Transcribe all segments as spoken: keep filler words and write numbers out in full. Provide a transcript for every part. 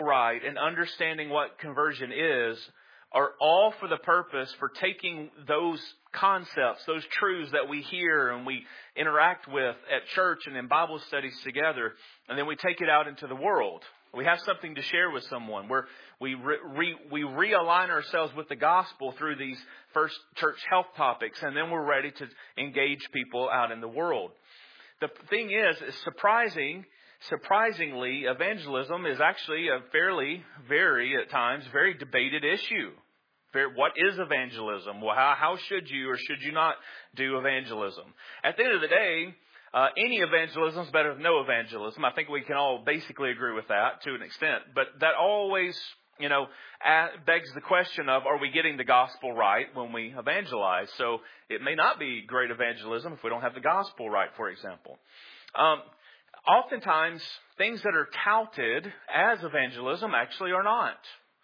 right and understanding what conversion is are all for the purpose for taking those concepts, those truths that we hear and we interact with at church and in Bible studies together, and then we take it out into the world. We have something to share with someone. Where we re, re, we realign ourselves with the gospel through these first church health topics, and then we're ready to engage people out in the world. The thing is, is surprising, surprisingly, evangelism is actually a fairly, very at times, very debated issue. What is evangelism? Well, how, how should you or should you not do evangelism? At the end of the day, uh, any evangelism is better than no evangelism. I think we can all basically agree with that to an extent. But that always, you know, begs the question of, are we getting the gospel right when we evangelize? So it may not be great evangelism if we don't have the gospel right, for example. Um, oftentimes, things that are touted as evangelism actually are not.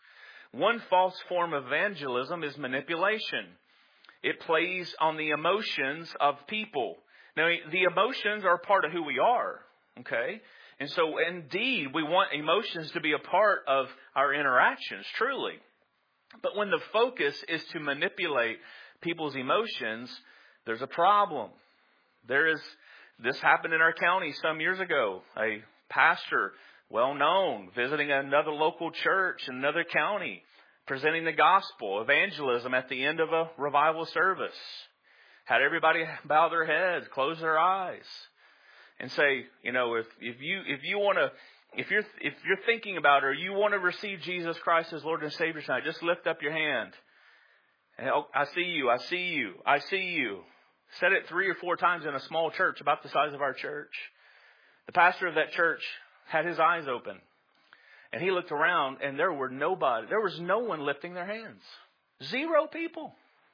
One false form of evangelism is manipulation. It plays on the emotions of people. Now, the emotions are part of who we are, okay? And so, indeed, we want emotions to be a part of our interactions, truly. But when the focus is to manipulate people's emotions, there's a problem. There is, this happened in our county some years ago. A pastor, well known, visiting another local church in another county, presenting the gospel, evangelism at the end of a revival service. Had everybody bow their heads, close their eyes, and say, you know, if if you if you want to, if you're if you're thinking about it, or you want to receive Jesus Christ as Lord and Savior tonight, just lift up your hand. And, oh, I see you, I see you, I see you. Said it three or four times in a small church about the size of our church. The pastor of that church had his eyes open. And he looked around and there were nobody. There was no one lifting their hands. Zero people.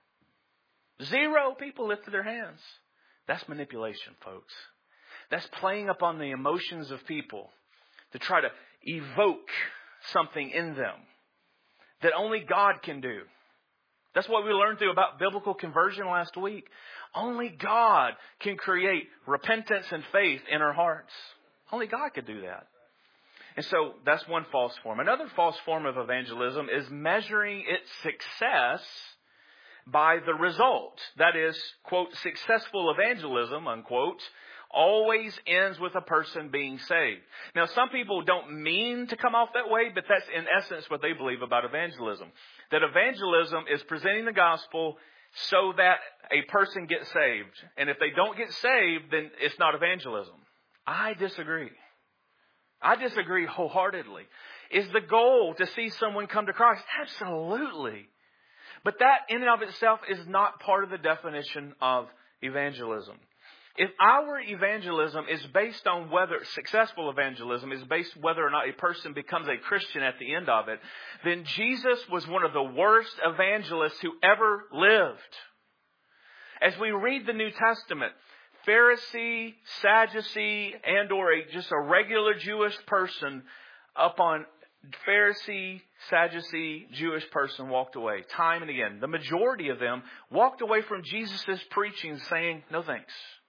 Zero people lifted their hands. That's manipulation, folks. That's playing upon the emotions of people to try to evoke something in them that only God can do. That's what we learned through about biblical conversion last week. Only God can create repentance and faith in our hearts. Only God could do that. And so that's one false form. Another false form of evangelism is measuring its success by the result. That is, quote, successful evangelism, unquote, always ends with a person being saved. Now, some people don't mean to come off that way, but that's in essence what they believe about evangelism. That evangelism is presenting the gospel so that a person gets saved. And if they don't get saved, then it's not evangelism. I disagree. I disagree wholeheartedly. Is the goal to see someone come to Christ? Absolutely. But that in and of itself is not part of the definition of evangelism. If our evangelism is based on whether, successful evangelism is based whether or not a person becomes a Christian at the end of it, then Jesus was one of the worst evangelists who ever lived. As we read the New Testament, Pharisee, Sadducee, and or a, just a regular Jewish person upon Pharisee, Sadducee, Jewish person walked away time and again. The majority of them walked away from Jesus' preaching saying, no thanks.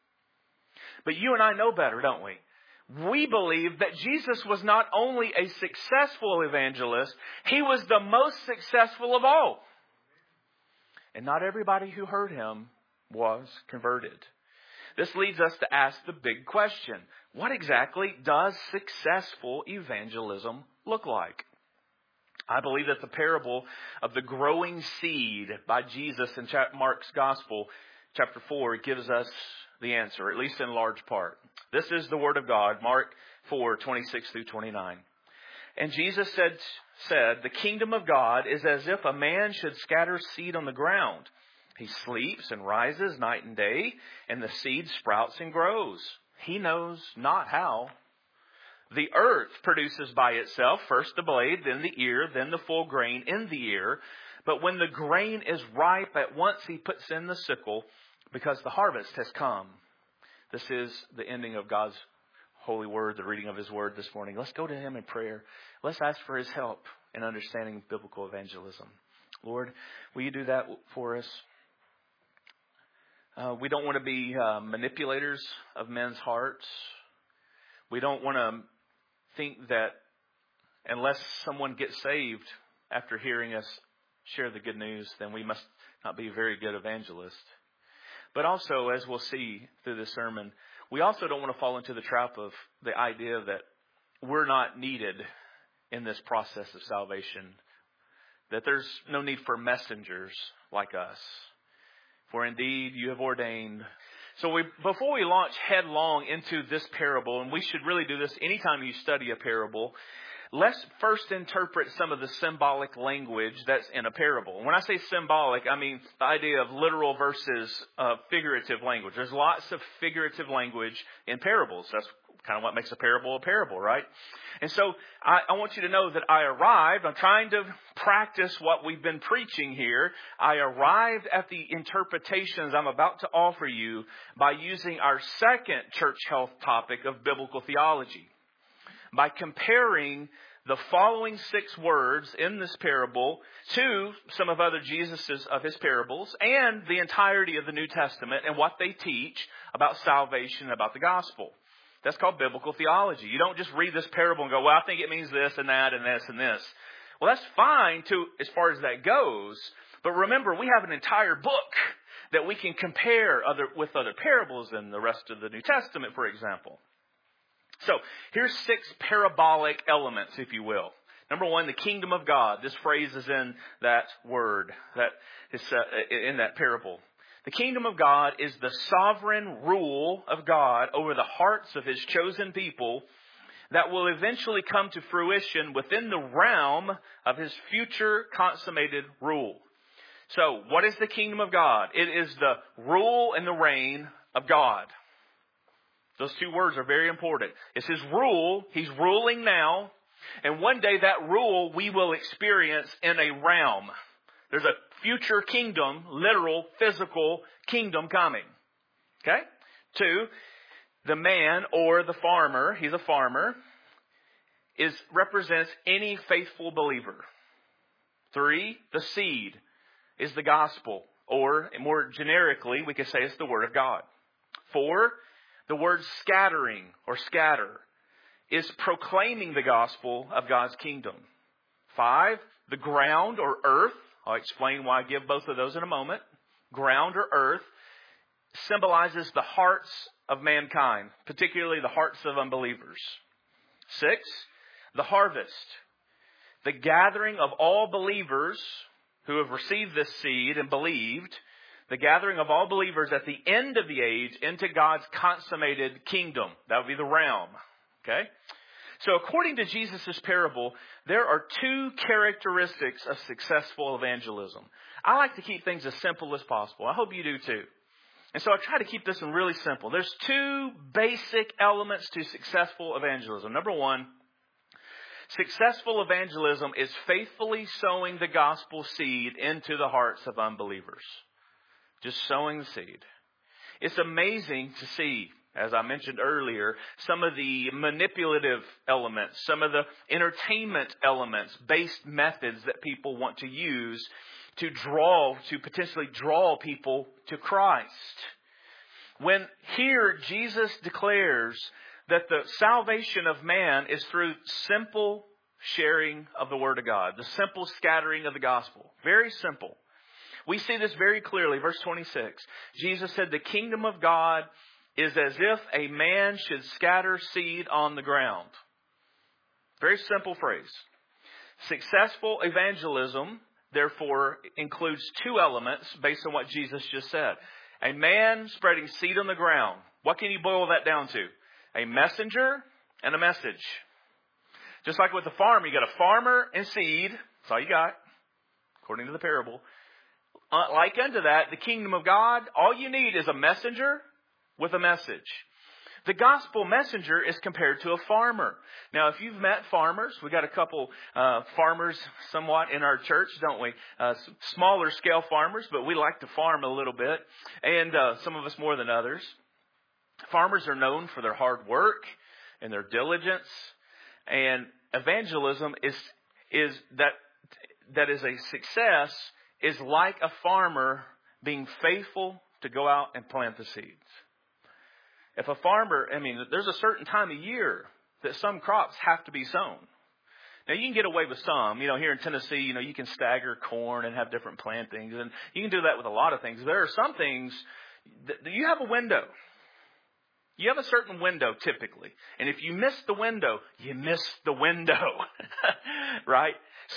But you and I know better, don't we? We believe that Jesus was not only a successful evangelist, he was the most successful of all. And not everybody who heard him was converted. This leads us to ask the big question. What exactly does successful evangelism look like? I believe that the parable of the growing seed by Jesus in Mark's Gospel, chapter four, gives us the answer, at least in large part. This is the Word of God, Mark four, twenty-six through twenty-nine. And Jesus said, said, the kingdom of God is as if a man should scatter seed on the ground. He sleeps and rises night and day, and the seed sprouts and grows. He knows not how. The earth produces by itself first the blade, then the ear, then the full grain in the ear. But when the grain is ripe, at once he puts in the sickle, because the harvest has come. This is the ending of God's holy word, the reading of his word this morning. Let's go to him in prayer. Let's ask for his help in understanding biblical evangelism. Lord, will you do that for us? Uh, we don't want to be uh, manipulators of men's hearts. We don't want to think that unless someone gets saved after hearing us share the good news, then we must not be very good evangelists. But also, as we'll see through this sermon, we also don't want to fall into the trap of the idea that we're not needed in this process of salvation, that there's no need for messengers like us. For indeed, you have ordained. So we, before we launch headlong into this parable, and we should really do this anytime you study a parable, let's first interpret some of the symbolic language that's in a parable. When I say symbolic, I mean the idea of literal versus uh, figurative language. There's lots of figurative language in parables. That's kind of what makes a parable a parable, right? And so I, I want you to know that I arrived. I'm trying to practice what we've been preaching here. I arrived at the interpretations I'm about to offer you by using our second church health topic of biblical theology. By comparing the following six words in this parable to some of other Jesus's of his parables and the entirety of the New Testament and what they teach about salvation and about the gospel. That's called biblical theology. You don't just read this parable and go, well, I think it means this and that and this and this. Well, that's fine to as far as that goes. But remember, we have an entire book that we can compare other with other parables in the rest of the New Testament, for example. So here's six parabolic elements, if you will. Number one, the kingdom of God. This phrase is in that word, that is uh, in that parable. The kingdom of God is the sovereign rule of God over the hearts of his chosen people that will eventually come to fruition within the realm of his future consummated rule. So what is the kingdom of God? It is the rule and the reign of God. Those two words are very important. It's his rule. He's ruling now. And one day that rule we will experience in a realm. There's a future kingdom, literal, physical kingdom coming. Okay? Two, the man or the farmer, he's a farmer, is represents any faithful believer. Three, the seed is the gospel. Or more generically, we could say it's the word of God. Four, the word scattering or scatter is proclaiming the gospel of God's kingdom. Five, the ground or earth. I'll explain why I give both of those in a moment. Ground or earth symbolizes the hearts of mankind, particularly the hearts of unbelievers. Six, the harvest. The gathering of all believers who have received this seed and believed. The gathering of all believers at the end of the age into God's consummated kingdom. That would be the realm. Okay? So according to Jesus' parable, there are two characteristics of successful evangelism. I like to keep things as simple as possible. I hope you do too. And so I try to keep this one really simple. There's two basic elements to successful evangelism. Number one, successful evangelism is faithfully sowing the gospel seed into the hearts of unbelievers. Just sowing the seed. It's amazing to see, as I mentioned earlier, some of the manipulative elements, some of the entertainment elements, based methods that people want to use to draw, to potentially draw people to Christ. When here Jesus declares that the salvation of man is through simple sharing of the Word of God, the simple scattering of the gospel. Very simple. We see this very clearly. Verse twenty-six. Jesus said, the kingdom of God is as if a man should scatter seed on the ground. Very simple phrase. Successful evangelism, therefore, includes two elements based on what Jesus just said. A man spreading seed on the ground. What can you boil that down to? A messenger and a message. Just like with the farm, you got a farmer and seed. That's all you got, according to the parable. Uh, like unto that, the kingdom of God, all you need is a messenger with a message. The gospel messenger is compared to a farmer. Now, if you've met farmers, we got a couple uh, farmers somewhat in our church, don't we? Uh, smaller scale farmers, but we like to farm a little bit, and uh, some of us more than others. Farmers are known for their hard work and their diligence, and evangelism is is that that is a success. Is like a farmer being faithful to go out and plant the seeds. If a farmer, I mean, there's a certain time of year that some crops have to be sown. Now, you can get away with some. You know, here in Tennessee, you know, you can stagger corn and have different plantings. And you can do that with a lot of things. There are some things that you have a window. You have a certain window typically. And if you miss the window, you miss the window. Right? So,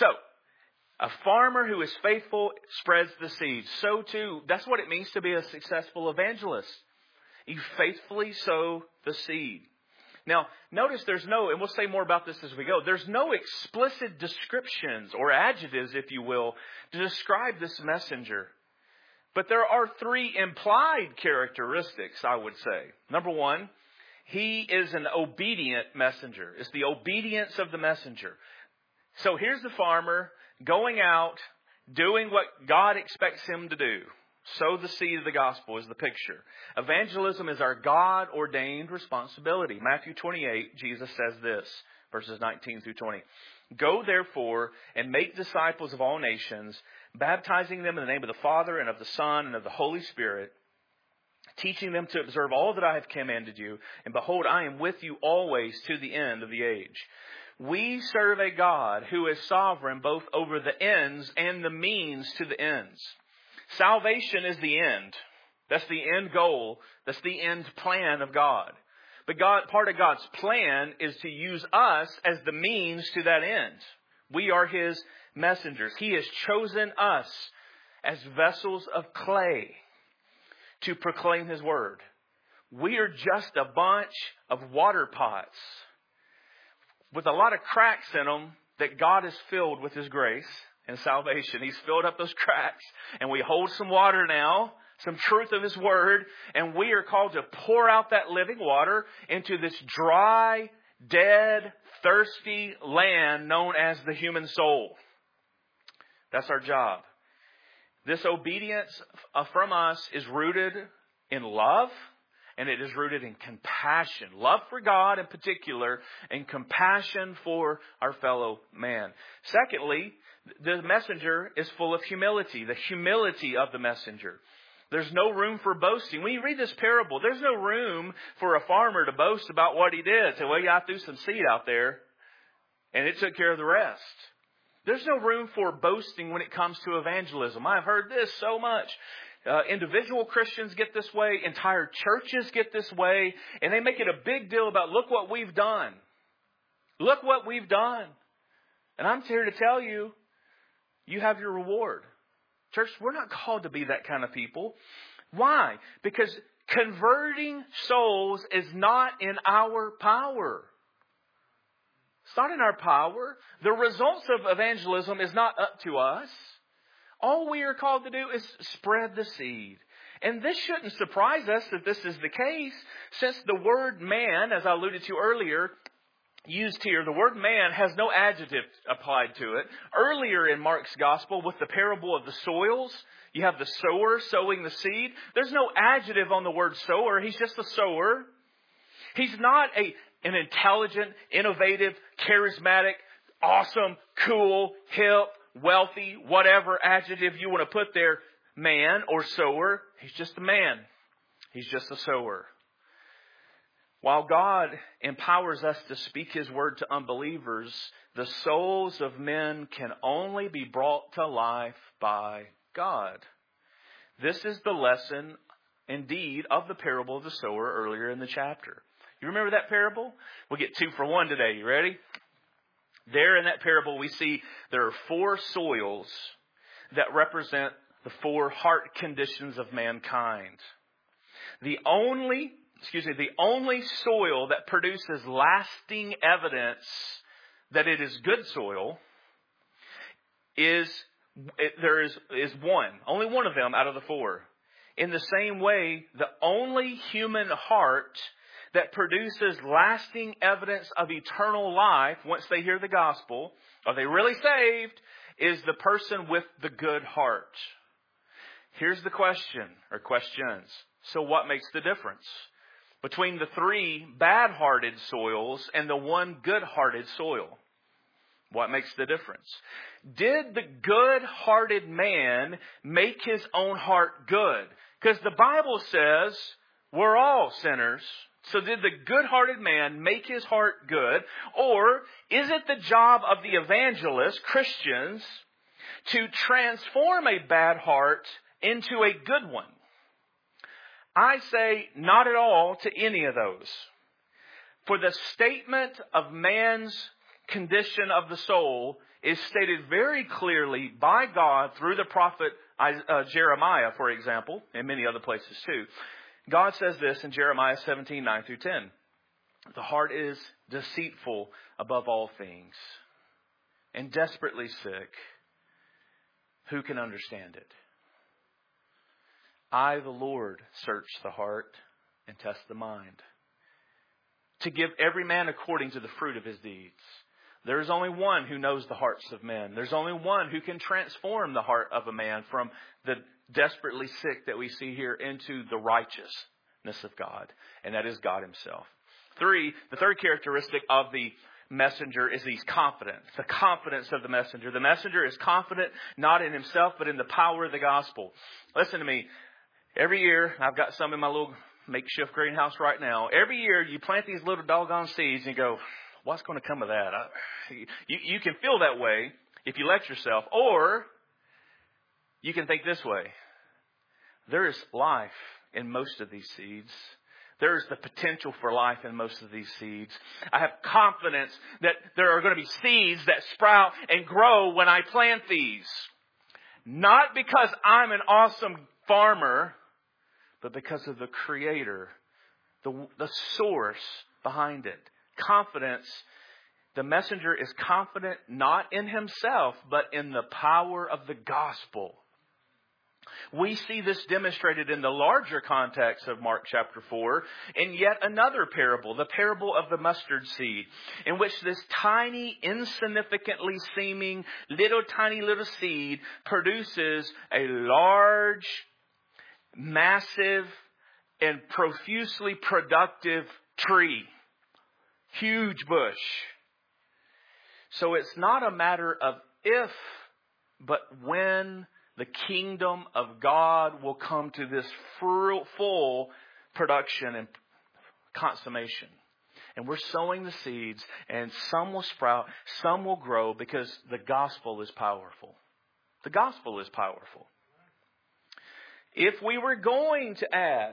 a farmer who is faithful spreads the seed. So too, that's what it means to be a successful evangelist. You faithfully sow the seed. Now, notice there's no, and we'll say more about this as we go, there's no explicit descriptions or adjectives, if you will, to describe this messenger. But there are three implied characteristics, I would say. Number one, he is an obedient messenger. It's the obedience of the messenger. So here's the farmer going out, doing what God expects him to do. Sow the seed of the gospel is the picture. Evangelism is our God-ordained responsibility. Matthew twenty-eight, Jesus says this, verses nineteen through twenty. Go therefore and make disciples of all nations, baptizing them in the name of the Father and of the Son and of the Holy Spirit, teaching them to observe all that I have commanded you. And behold, I am with you always to the end of the age. We serve a God who is sovereign both over the ends and the means to the ends. Salvation is the end. That's the end goal. That's the end plan of God. But God, part of God's plan is to use us as the means to that end. We are His messengers. He has chosen us as vessels of clay to proclaim His word. We are just a bunch of water pots with a lot of cracks in them that God has filled with His grace and salvation. He's filled up those cracks, and we hold some water now, some truth of His word, and we are called to pour out that living water into this dry, dead, thirsty land known as the human soul. That's our job. This obedience from us is rooted in love, and it is rooted in compassion. Love for God in particular, and compassion for our fellow man. Secondly, the messenger is full of humility. The humility of the messenger. There's no room for boasting. When you read this parable, there's no room for a farmer to boast about what he did. Say, well, yeah, I threw some seed out there, and it took care of the rest. There's no room for boasting when it comes to evangelism. I've heard this so much. Uh, individual Christians get this way. Entire churches get this way. And they make it a big deal about, look what we've done. Look what we've done. And I'm here to tell you, you have your reward. Church, we're not called to be that kind of people. Why? Because converting souls is not in our power. It's not in our power. The results of evangelism is not up to us. All we are called to do is spread the seed. And this shouldn't surprise us that this is the case, since the word man, as I alluded to earlier, used here, the word man has no adjective applied to it. Earlier in Mark's gospel, with the parable of the soils, you have the sower sowing the seed. There's no adjective on the word sower. He's just a sower. He's not a an intelligent, innovative, charismatic, awesome, cool, hip, wealthy, whatever adjective you want to put there, man or sower. He's just a man. He's just a sower. While God empowers us to speak His word to unbelievers, the souls of men can only be brought to life by God. This is the lesson, indeed, of the parable of the sower earlier in the chapter. You remember that parable? We'll get two for one today. You ready? There in that parable, we see there are four soils that represent the four heart conditions of mankind. The only, excuse me, the only soil that produces lasting evidence that it is good soil is, it, there is, is one. Only one of them out of the four. In the same way, the only human heart that produces lasting evidence of eternal life once they hear the gospel, are they really saved, is the person with the good heart. Here's the question, or questions. So what makes the difference between the three bad-hearted soils and the one good-hearted soil? What makes the difference? Did the good-hearted man make his own heart good? Because the Bible says we're all sinners. So did the good-hearted man make his heart good? Or is it the job of the evangelist, Christians, to transform a bad heart into a good one? I say not at all to any of those. For the statement of man's condition of the soul is stated very clearly by God through the prophet uh, Jeremiah, for example, and many other places too. God says this in Jeremiah seventeen, nine through ten. The heart is deceitful above all things and desperately sick. Who can understand it? I, the Lord, search the heart and test the mind, to give every man according to the fruit of his deeds. There is only one who knows the hearts of men. There's only one who can transform the heart of a man from the desperately sick that we see here into the righteousness of God. And that is God himself. Three, the third characteristic of the messenger is he's confident. The confidence of the messenger. The messenger is confident not in himself, but in the power of the gospel. Listen to me. Every year, I've got some in my little makeshift greenhouse right now. Every year, you plant these little doggone seeds and you go, what's going to come of that? I, you, you can feel that way if you let yourself. Or you can think this way. There is life in most of these seeds. There is the potential for life in most of these seeds. I have confidence that there are going to be seeds that sprout and grow when I plant these. Not because I'm an awesome farmer, but because of the Creator, the, the source behind it. Confidence. The messenger is confident not in himself, but in the power of the gospel. We see this demonstrated in the larger context of Mark chapter four in yet another parable, the parable of the mustard seed, in which this tiny, insignificantly seeming, little tiny little seed produces a large, massive, and profusely productive tree. Huge bush. So it's not a matter of if, but when the kingdom of God will come to this full production and consummation. And we're sowing the seeds, and some will sprout, some will grow, because the gospel is powerful. The gospel is powerful. If we were going to add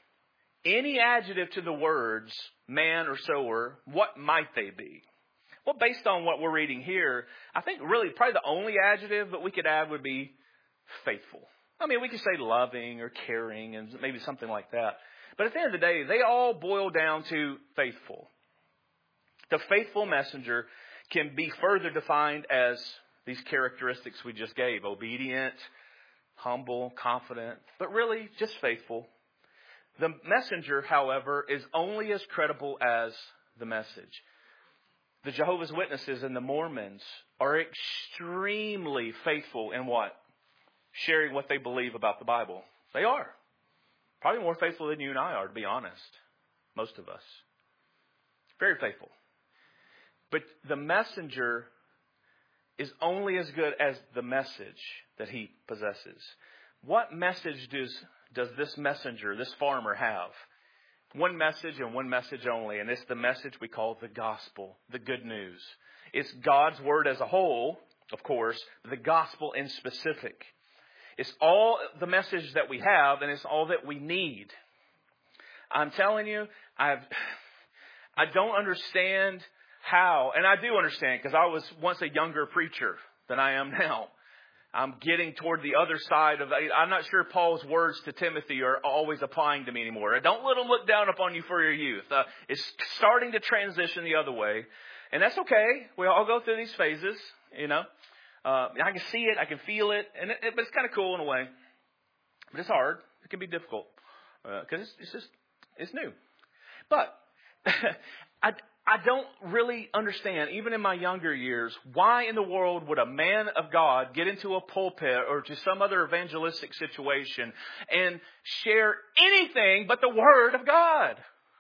any adjective to the words man or sower, what might they be? Well, based on what we're reading here, I think really probably the only adjective that we could add would be faithful. I mean, we could say loving or caring and maybe something like that. But at the end of the day, they all boil down to faithful. The faithful messenger can be further defined as these characteristics we just gave. Obedient, humble, confident, but really just faithful. The messenger, however, is only as credible as the message. The Jehovah's Witnesses and the Mormons are extremely faithful in what? Sharing what they believe about the Bible. They are. Probably more faithful than you and I are, to be honest. Most of us. Very faithful. But the messenger is only as good as the message that he possesses. What message does, does this messenger, this farmer have? One message and one message only. And it's the message we call the gospel, the good news. It's God's word as a whole, of course, the gospel in specific. It's all the message that we have, and it's all that we need. I'm telling you, I've, I don't understand how, and I do understand because I was once a younger preacher than I am now. I'm getting toward the other side of, I'm not sure Paul's words to Timothy are always applying to me anymore. Don't let them look down upon you for your youth. Uh, it's starting to transition the other way. And that's okay. We all go through these phases, you know. Uh, I can see it. I can feel it. and it, it, But it's kind of cool in a way. But it's hard. It can be difficult. Because uh, it's, it's just, it's new. But I, I don't really understand, even in my younger years, why in the world would a man of God get into a pulpit or to some other evangelistic situation and share anything but the Word of God?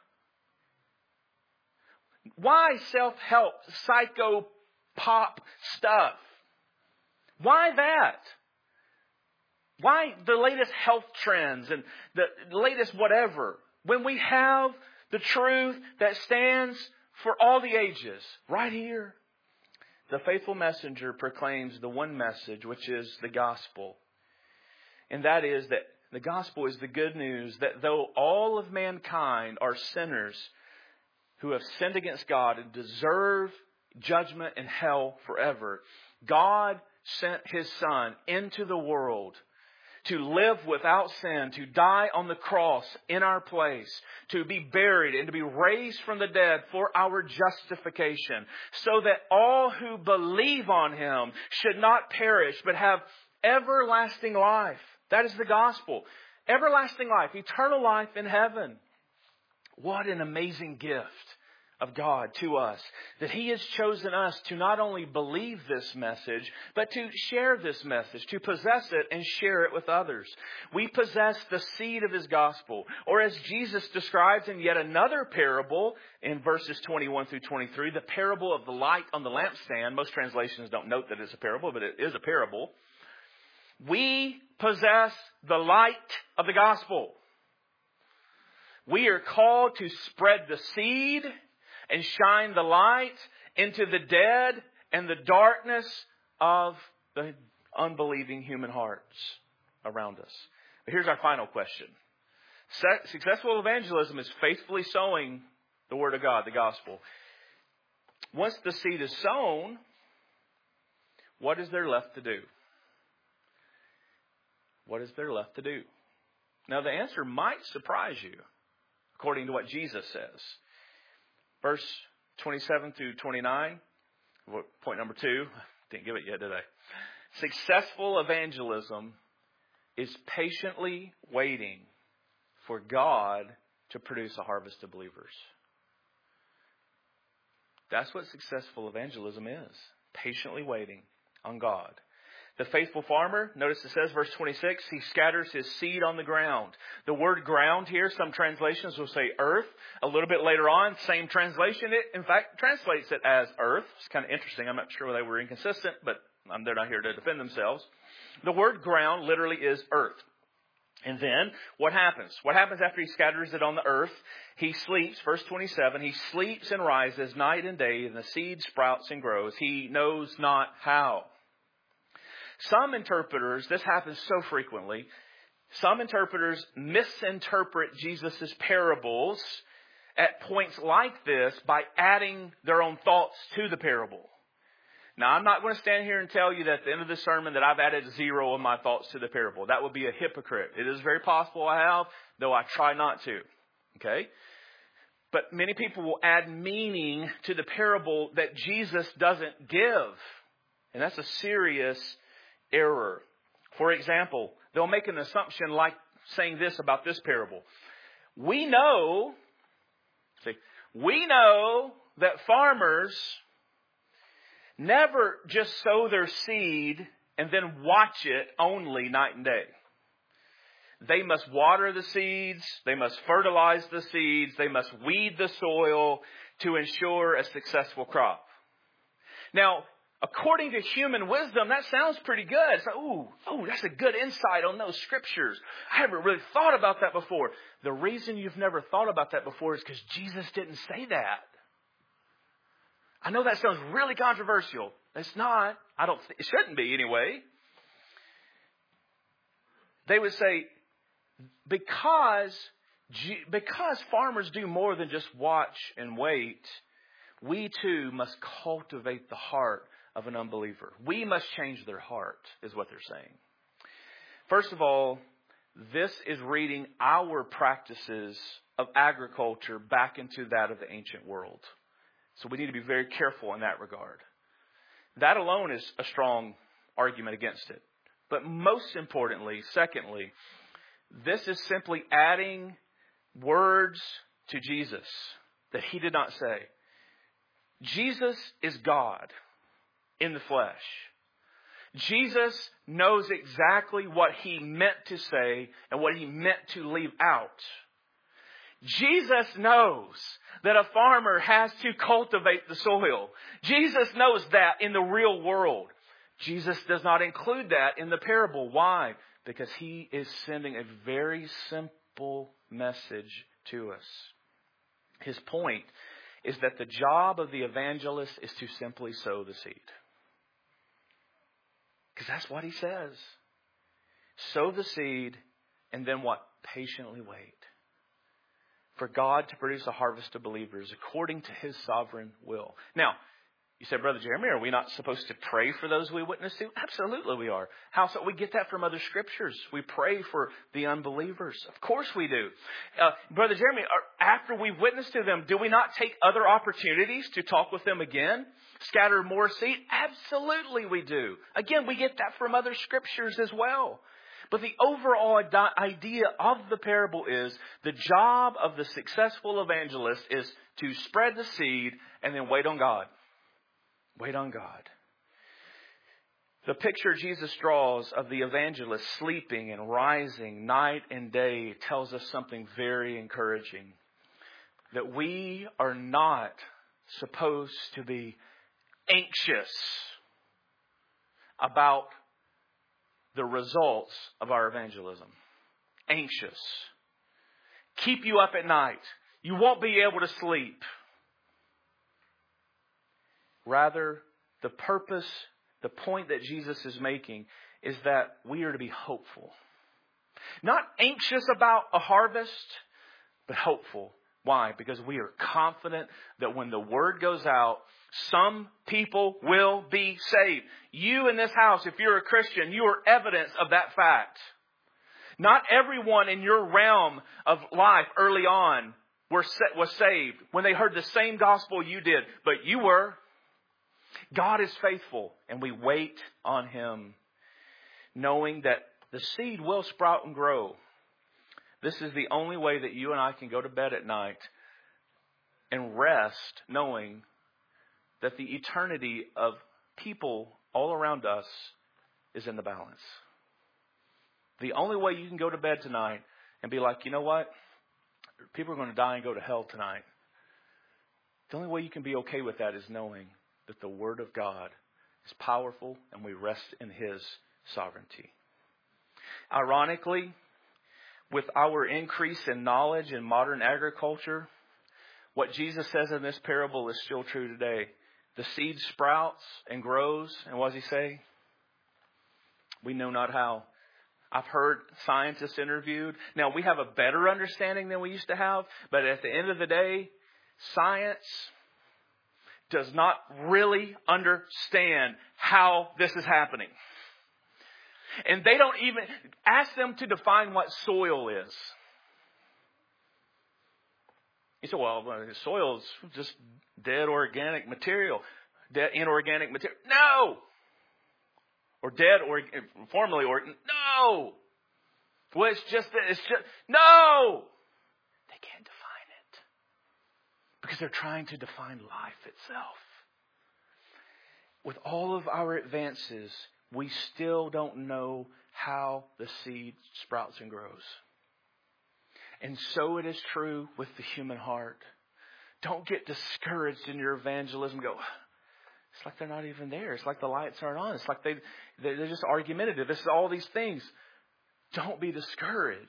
Why self-help, psycho-pop stuff? Why that? Why the latest health trends and the latest whatever? When we have The truth that stands for all the ages. Right here. The faithful messenger proclaims the one message, which is the gospel. And that is that the gospel is the good news that though all of mankind are sinners who have sinned against God and deserve judgment and hell forever, God sent His Son into the world to live without sin, to die on the cross in our place, to be buried and to be raised from the dead for our justification, so that all who believe on Him should not perish but have everlasting life. That is the gospel. Everlasting life, eternal life in heaven. What an amazing gift of God to us, that He has chosen us to not only believe this message, but to share this message, to possess it and share it with others. We possess the seed of His gospel, or as Jesus describes in yet another parable in verses twenty-one through twenty-three, the parable of the light on the lampstand. Most translations don't note that it's a parable, but it is a parable. We possess the light of the gospel. We are called to spread the seed and shine the light into the dead and the darkness of the unbelieving human hearts around us. But here's our final question. Successful evangelism is faithfully sowing the Word of God, the gospel. Once the seed is sown, what is there left to do? What is there left to do? Now, the answer might surprise you, according to what Jesus says. Verse twenty-seven through twenty-nine, point number two. Didn't give it yet, did I? Successful evangelism is patiently waiting for God to produce a harvest of believers. That's what successful evangelism is. Patiently waiting on God. The faithful farmer, notice it says, verse twenty-six, he scatters his seed on the ground. The word ground here, some translations will say earth. A little bit later on, same translation, it in fact translates it as earth. It's kind of interesting. I'm not sure whether they were inconsistent, but they're not here to defend themselves. The word ground literally is earth. And then what happens? What happens after he scatters it on the earth? He sleeps, verse twenty-seven, he sleeps and rises night and day, and the seed sprouts and grows. He knows not how. Some interpreters, this happens so frequently, some interpreters misinterpret Jesus' parables at points like this by adding their own thoughts to the parable. Now, I'm not going to stand here and tell you that at the end of this sermon that I've added zero of my thoughts to the parable. That would be a hypocrite. It is very possible I have, though I try not to. Okay? But many people will add meaning to the parable that Jesus doesn't give. And that's a serious error. For example, they'll make an assumption like saying this about this parable. We know, see, we know that farmers never just sow their seed and then watch it only night and day. They must water the seeds. They must fertilize the seeds. They must weed the soil to ensure a successful crop. Now, according to human wisdom, that sounds pretty good. It's like, ooh, ooh, that's a good insight on those scriptures. I haven't really thought about that before. The reason you've never thought about that before is because Jesus didn't say that. I know that sounds really controversial. It's not. I don't. It shouldn't be anyway. They would say, because because farmers do more than just watch and wait, we too must cultivate the heart of an unbeliever. We must change their heart, is what they're saying. First of all, this is reading our practices of agriculture back into that of the ancient world. So we need to be very careful in that regard. That alone is a strong argument against it. But most importantly, secondly, this is simply adding words to Jesus that He did not say. Jesus is God in the flesh. Jesus knows exactly what He meant to say and what He meant to leave out. Jesus knows that a farmer has to cultivate the soil. Jesus knows that in the real world. Jesus does not include that in the parable. Why? Because He is sending a very simple message to us. His point is that the job of the evangelist is to simply sow the seed. Because that's what he says. Sow the seed and then what? Patiently wait for God to produce a harvest of believers according to His sovereign will. Now, you said, Brother Jeremy, are we not supposed to pray for those we witness to? Absolutely we are. How so? We get that from other scriptures. We pray for the unbelievers. Of course we do. Uh, Brother Jeremy, after we witness to them, do we not take other opportunities to talk with them again? Scatter more seed? Absolutely we do. Again, we get that from other scriptures as well. But the overall idea of the parable is the job of the successful evangelist is to spread the seed and then wait on God. Wait on God. The picture Jesus draws of the evangelist sleeping and rising night and day tells us something very encouraging. That we are not supposed to be anxious about the results of our evangelism. Anxious. Keep you up at night. You won't be able to sleep. Rather, the purpose, the point that Jesus is making is that we are to be hopeful. Not anxious about a harvest, but hopeful. Why? Because we are confident that when the word goes out, some people will be saved. You in this house, if you're a Christian, you are evidence of that fact. Not everyone in your realm of life early on were was saved when they heard the same gospel you did, but you were. God is faithful, and we wait on Him, knowing that the seed will sprout and grow. This is the only way that you and I can go to bed at night and rest, knowing that the eternity of people all around us is in the balance. The only way you can go to bed tonight and be like, you know what? People are going to die and go to hell tonight. The only way you can be okay with that is knowing that the Word of God is powerful and we rest in His sovereignty. Ironically, with our increase in knowledge in modern agriculture, what Jesus says in this parable is still true today. The seed sprouts and grows, and what does He say? We know not how. I've heard scientists interviewed. Now, we have a better understanding than we used to have, but at the end of the day, science does not really understand how this is happening. And they don't even ask them to define what soil is. You say, well, soil is just dead organic material, dead inorganic material. No! Or dead or formerly or no! Well, it's just, it's just, no! They can't define it. Because they're trying to define life itself. With all of our advances, we still don't know how the seed sprouts and grows. And so it is true with the human heart. Don't get discouraged in your evangelism. Go, it's like they're not even there. It's like the lights aren't on. It's like they, they're just argumentative. This is all these things. Don't be discouraged.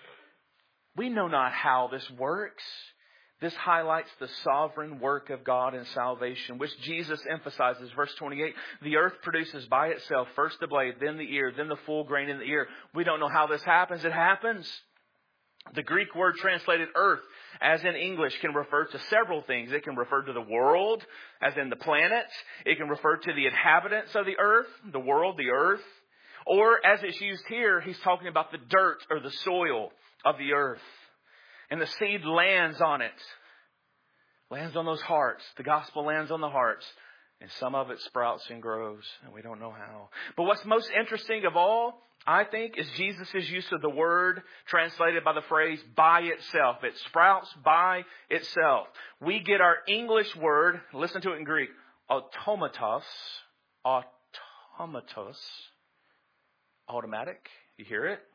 We know not how this works. This highlights the sovereign work of God in salvation, which Jesus emphasizes. Verse twenty-eight, the earth produces by itself first the blade, then the ear, then the full grain in the ear. We don't know how this happens. It happens. The Greek word translated earth, as in English, can refer to several things. It can refer to the world, as in the planets. It can refer to the inhabitants of the earth, the world, the earth. Or, as it's used here, he's talking about the dirt or the soil of the earth. And the seed lands on it. Lands on those hearts. The gospel lands on the hearts. And some of it sprouts and grows. And we don't know how. But what's most interesting of all, I think, is Jesus' use of the word translated by the phrase by itself. It sprouts by itself. We get our English word, listen to it in Greek, automatos, automatos, automatic. You hear it?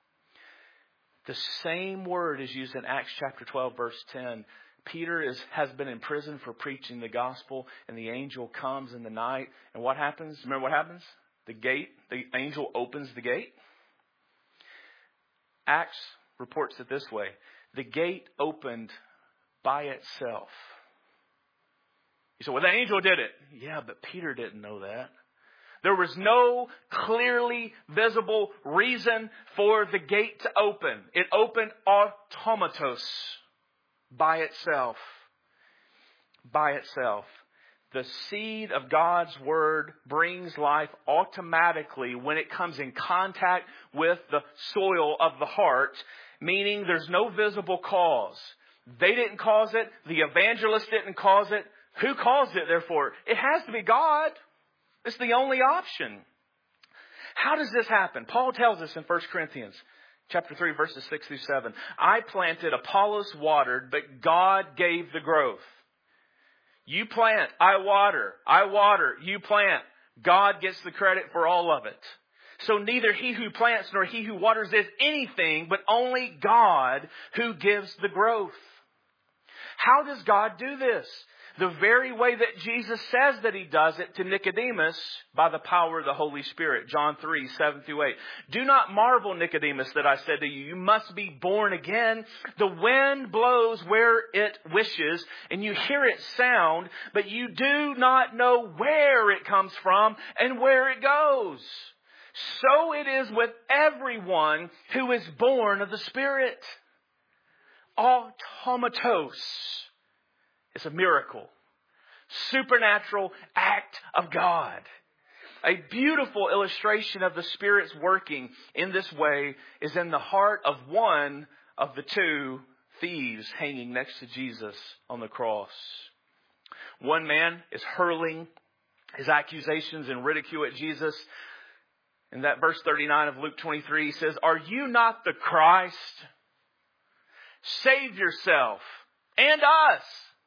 The same word is used in Acts chapter twelve, verse ten. Peter is, has been in prison for preaching the gospel, and the angel comes in the night. And what happens? Remember what happens? The gate, the angel opens the gate. Acts reports it this way. The gate opened by itself. You say, well, the angel did it. Yeah, but Peter didn't know that. There was no clearly visible reason for the gate to open. It opened automatos, by itself. By itself. The seed of God's Word brings life automatically when it comes in contact with the soil of the heart, meaning there's no visible cause. They didn't cause it. The evangelist didn't cause it. Who caused it, therefore? It has to be God. It's the only option. How does this happen? Paul tells us in First Corinthians chapter three, verses six through seven. I planted, Apollos watered, but God gave the growth. You plant, I water. I water, you plant. God gets the credit for all of it. So neither he who plants nor he who waters is anything, but only God who gives the growth. How does God do this? The very way that Jesus says that He does it to Nicodemus by the power of the Holy Spirit. John three, seven through eight. Do not marvel, Nicodemus, that I said to you, you must be born again. The wind blows where it wishes, and you hear its sound, but you do not know where it comes from and where it goes. So it is with everyone who is born of the Spirit. Automatos. It's a miracle. Supernatural act of God. A beautiful illustration of the Spirit's working in this way is in the heart of one of the two thieves hanging next to Jesus on the cross. One man is hurling his accusations and ridicule at Jesus. In that verse thirty-nine of Luke twenty-three, he says, "Are you not the Christ? Save yourself and us."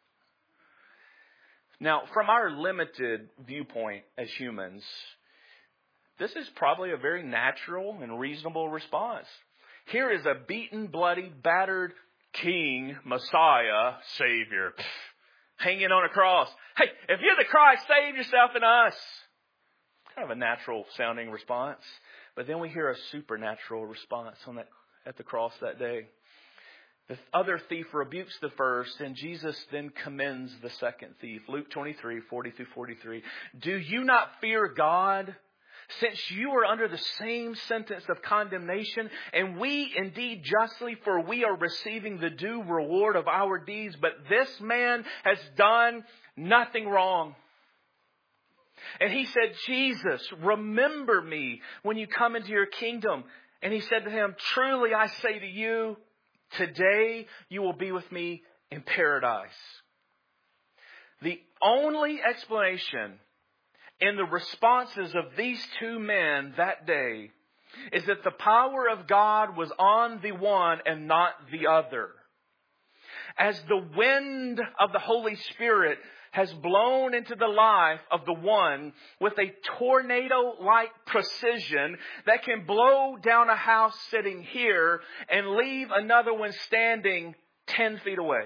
Now, from our limited viewpoint as humans, this is probably a very natural and reasonable response. Here is a beaten, bloody, battered King, Messiah, Savior, hanging on a cross. Hey, if you're the Christ, save yourself and us. Kind of a natural sounding response. But then we hear a supernatural response on that at the cross that day. The other thief rebukes the first, and Jesus then commends the second thief. Luke twenty-three, forty through forty-three. Do you not fear God, since you are under the same sentence of condemnation? And we indeed justly, for we are receiving the due reward of our deeds. But this man has done nothing wrong. And he said, Jesus, remember me when you come into your kingdom. And he said to him, truly I say to you, today you will be with me in paradise. The only explanation in the responses of these two men that day is that the power of God was on the one and not the other. As the wind of the Holy Spirit has blown into the life of the one with a tornado-like precision that can blow down a house sitting here and leave another one standing ten feet away.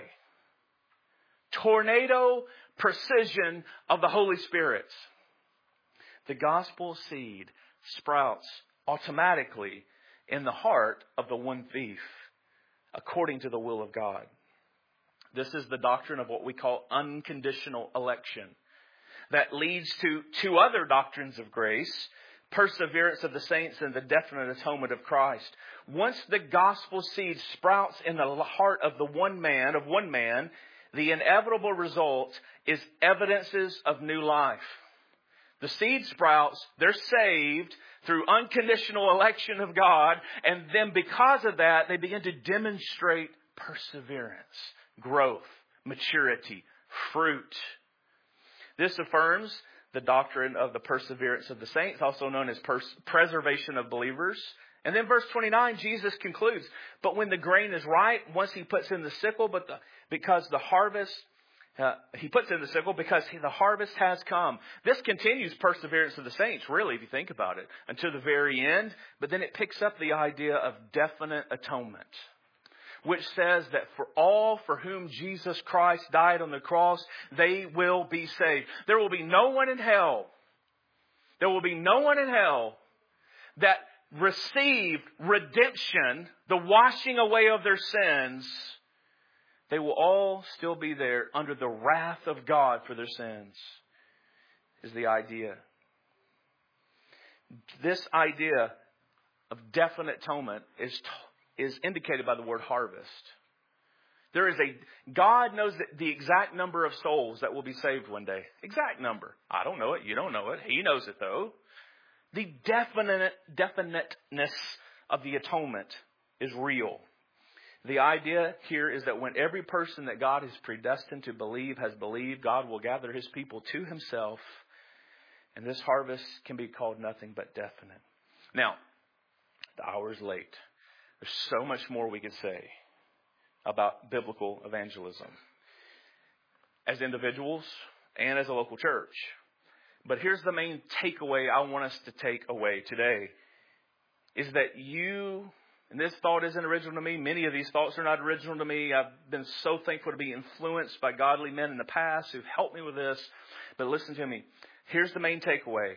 Tornado precision of the Holy Spirit. The gospel seed sprouts automatically in the heart of the one thief, according to the will of God. This is the doctrine of what we call unconditional election. That leads to two other doctrines of grace: perseverance of the saints and the definite atonement of Christ. Once the gospel seed sprouts in the heart of the one man, of one man, the inevitable result is evidences of new life. The seed sprouts, they're saved through unconditional election of God, and then because of that, they begin to demonstrate perseverance, growth, maturity, fruit. This affirms the doctrine of the perseverance of the saints, also known as pers- preservation of believers. And then verse twenty-nine, Jesus concludes, but when the grain is ripe, once he puts in the sickle, but the, because the harvest, uh, he puts in the sickle because he, the harvest has come. This continues perseverance of the saints, really, if you think about it, until the very end. But then it picks up the idea of definite atonement, which says that for all for whom Jesus Christ died on the cross, they will be saved. There will be no one in hell. There will be no one in hell that received redemption, the washing away of their sins, They will all still be there under the wrath of God for their sins, is the idea. This idea of definite atonement is, is indicated by the word harvest. There is a, God knows the exact number of souls that will be saved one day. Exact number. I don't know it. You don't know it. He knows it though. The definite, definiteness of the atonement is real. The idea here is that when every person that God is predestined to believe has believed, God will gather His people to Himself. And this harvest can be called nothing but definite. Now, the hour is late. There's so much more we could say about biblical evangelism as individuals and as a local church. But here's the main takeaway I want us to take away today is that you, and this thought isn't original to me. Many of these thoughts are not original to me. I've been so thankful to be influenced by godly men in the past who've helped me with this. But listen to me. Here's the main takeaway.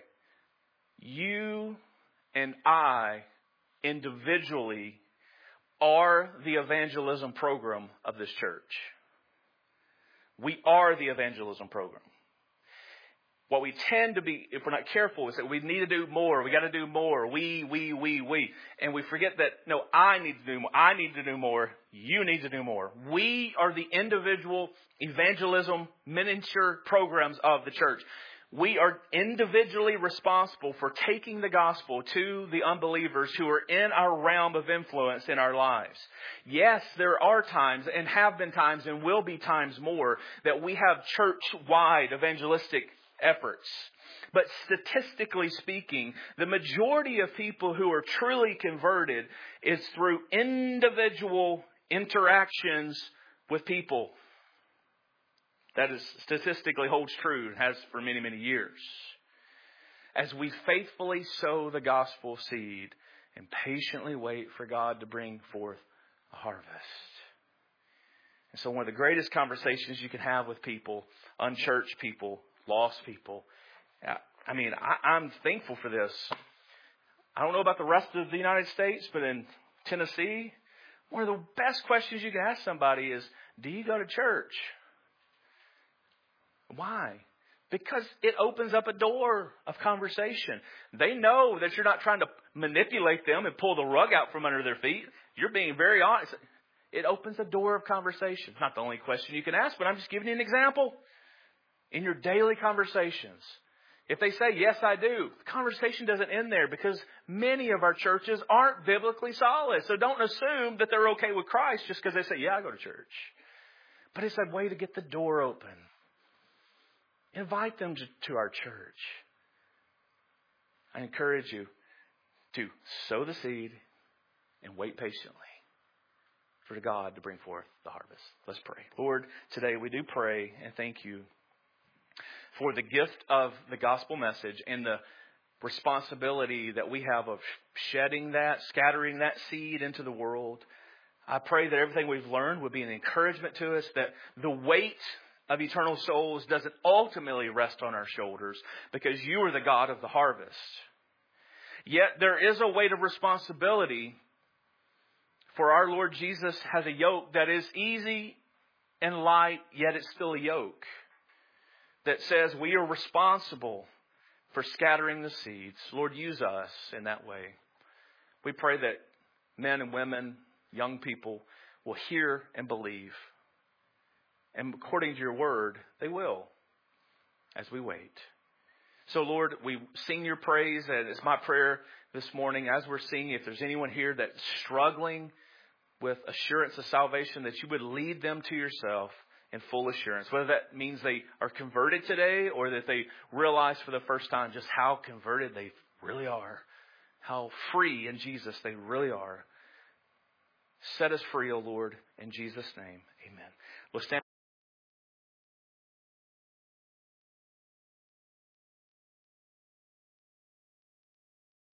You and I individually are the evangelism program of this church. We are the evangelism program. What we tend to be, if we're not careful, is that we need to do more. We got to do more. We, we, we, we. And we forget that, no, I need to do more. I need to do more. You need to do more. We are the individual evangelism miniature programs of the church. We are individually responsible for taking the gospel to the unbelievers who are in our realm of influence in our lives. Yes, there are times and have been times and will be times more that we have church-wide evangelistic efforts. But statistically speaking, the majority of people who are truly converted is through individual interactions with people. That is statistically holds true and has for many, many years. As we faithfully sow the gospel seed and patiently wait for God to bring forth a harvest. And so one of the greatest conversations you can have with people, unchurched people, lost people. I mean, I, I'm thankful for this. I don't know about the rest of the United States, but in Tennessee, one of the best questions you can ask somebody is, do you go to church? Why? Because it opens up a door of conversation. They know that you're not trying to manipulate them and pull the rug out from under their feet. You're being very honest. It opens a door of conversation. Not the only question you can ask, but I'm just giving you an example. In your daily conversations, if they say, yes, I do, the conversation doesn't end there because many of our churches aren't biblically solid. So don't assume that they're okay with Christ just because they say, yeah, I go to church. But it's a way to get the door open. Invite them to, to our church. I encourage you to sow the seed and wait patiently for God to bring forth the harvest. Let's pray. Lord, today we do pray and thank you for the gift of the gospel message and the responsibility that we have of shedding that, scattering that seed into the world. I pray that everything we've learned would be an encouragement to us, that the weight of eternal souls doesn't ultimately rest on our shoulders because you are the God of the harvest. Yet there is a weight of responsibility, for our Lord Jesus has a yoke that is easy and light, yet it's still a yoke that says we are responsible for scattering the seeds. Lord, use us in that way. We pray that men and women, young people, will hear and believe. And according to your word, they will as we wait. So, Lord, we sing your praise, and it's my prayer this morning as we're singing, if there's anyone here that's struggling with assurance of salvation, that you would lead them to yourself in full assurance. Whether that means they are converted today or that they realize for the first time just how converted they really are. How free in Jesus they really are. Set us free, O Lord, in Jesus' name. Amen. We'll stand.